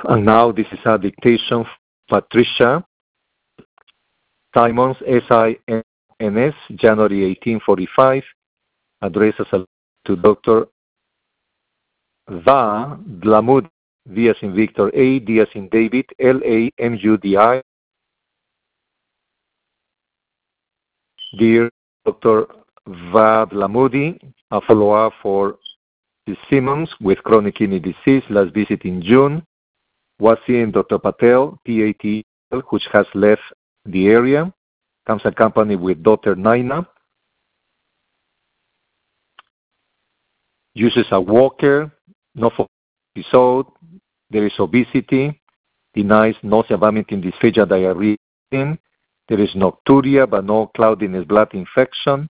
And now this is a dictation. Patricia Simons, SINS, January 1845, addresses to Dr. Dlamudi, V as in Victor, A, D as in David, Lamudi. Dear Dr. Dlamudi, a follow-up for Simmons with chronic kidney disease, last visit in June, was seeing Dr. Patel, PAT, which has left the area, comes accompanied with daughter Naina, uses a walker, no episode, there is obesity, denies nausea, vomiting, dysphagia, diarrhea, there is nocturia but no cloudiness, blood infection,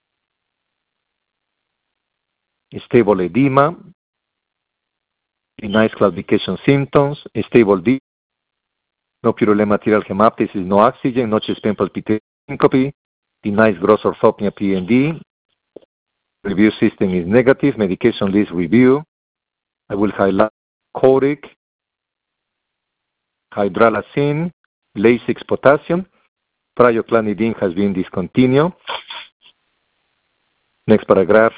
stable edema, denies claudication symptoms, stable D, no purulent material hemoptysis, no oxygen, no chest pain, palpitation, syncope, denies gross orthopnea, PND. Review system is negative. Medication list review. I will highlight Coric, hydralazine, Lasix potassium. Prioclanidine has been discontinued. Next paragraph.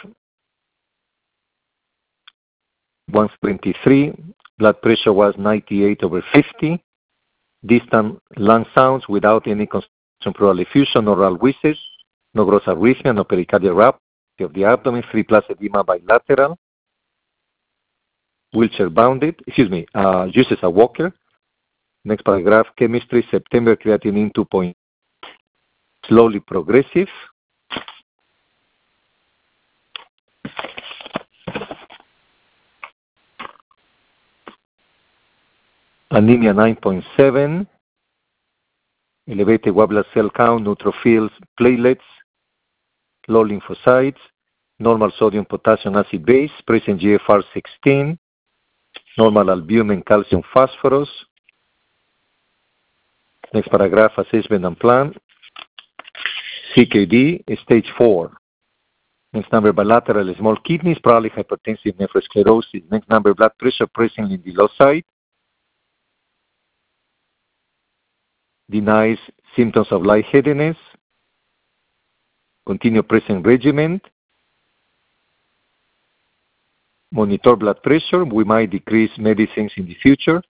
123. Blood pressure was 98/50. Distant lung sounds without any concentration pleural effusion, oral wheezes, no gross arrhythmia, no pericardial rupture of the abdomen, 3 plus edema bilateral, wheelchair bounded, uses a walker. Next paragraph, chemistry, September, creatinine 2 slowly progressive. Anemia 9.7, elevated white blood cell count, neutrophils, platelets, low lymphocytes, normal sodium, potassium, acid base, present GFR 16, normal albumin, calcium, phosphorus. Next paragraph, assessment and plan. CKD, stage 4. Next number, bilateral small kidneys, probably hypertensive nephrosclerosis. Next number, blood pressure present in the low side. Denies symptoms of lightheadedness. Continue present regimen. Monitor blood pressure. We might decrease medicines in the future.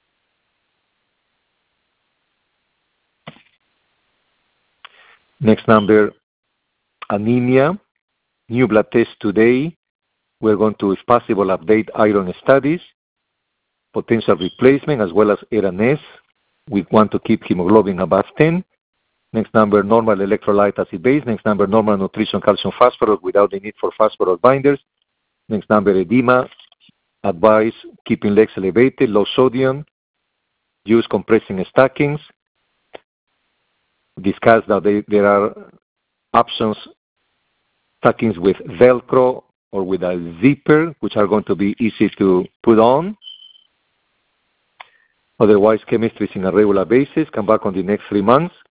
Next number, anemia. New blood test today. We're going to, if possible, update iron studies, potential replacement, as well as RNS. We want to keep hemoglobin above 10. Next number, normal electrolyte acid base. Next number, normal nutrition, calcium, phosphorus without the need for phosphorus binders. Next number, edema. Advise keeping legs elevated, low sodium. Use compressing stockings. Discuss that there are options, stockings with Velcro or with a zipper, which are going to be easy to put on. Otherwise, chemistry is on a regular basis. Come back on the next 3 months.